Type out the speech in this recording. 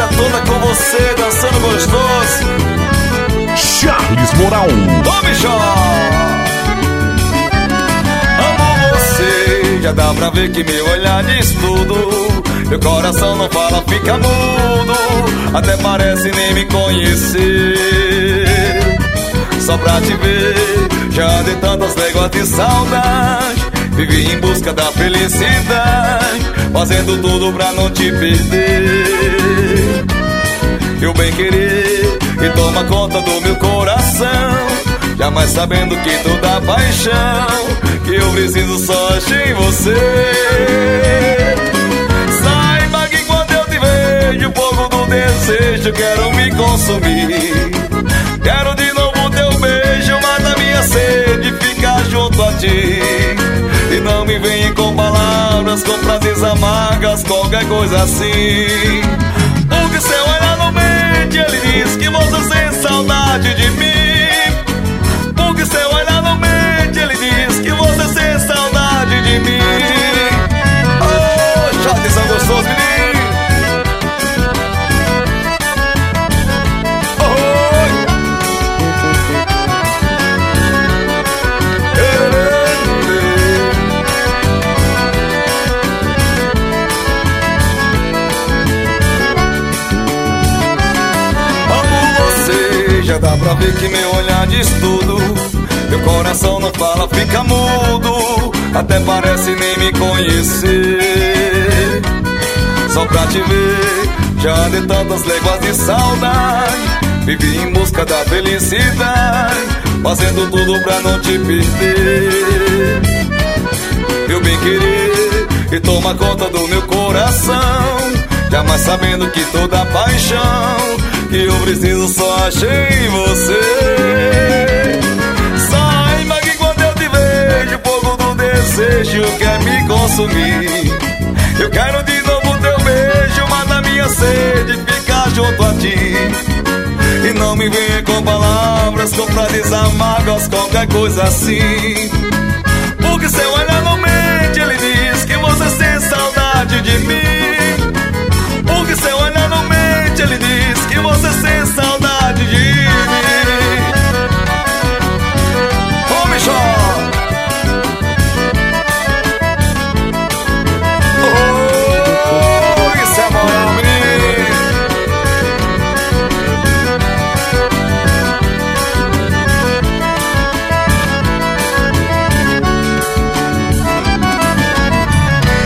vida toda com você, dançando gostoso. Charles Moral. Tome Jó. Amo você, já dá pra ver que meu olhar diz tudo. Meu coração não fala, fica mudo. Até parece nem me conhecer. Só pra te ver, já dei tantas léguas de saudade. Vivi em busca da felicidade, fazendo tudo pra não te perder. Eu bem querer e toma conta do meu coração, jamais sabendo que toda paixão que eu preciso só achei em você. Saiba que quando eu te vejo, o fogo do desejo quero me consumir. Quero de novo teu beijo, mata minha sede, ficar junto a ti. E não me venha com palavras, com frases amargas, qualquer coisa assim. Porque seu olhar não mente, ele diz que você sente saudade de mim. Porque seu olhar não mente, ele diz que você sente saudade de mim. Oh, Jorge São Gostoso, menino. Já dá pra ver que meu olhar diz tudo. Meu coração não fala, fica mudo. Até parece nem me conhecer. Só pra te ver, já dei tantas léguas de saudade. Vivi em busca da felicidade, fazendo tudo pra não te perder. Meu bem querer, e toma conta do meu coração, jamais sabendo que toda paixão que eu preciso só achei em você. Saiba que quando eu te vejo, o fogo do desejo quer me consumir. Eu quero de novo teu beijo, mata minha sede, ficar junto a ti. E não me venha com palavras, com frases amargas, qualquer coisa assim. Porque seu olhar não mente, ele diz que você sente saudade de mim.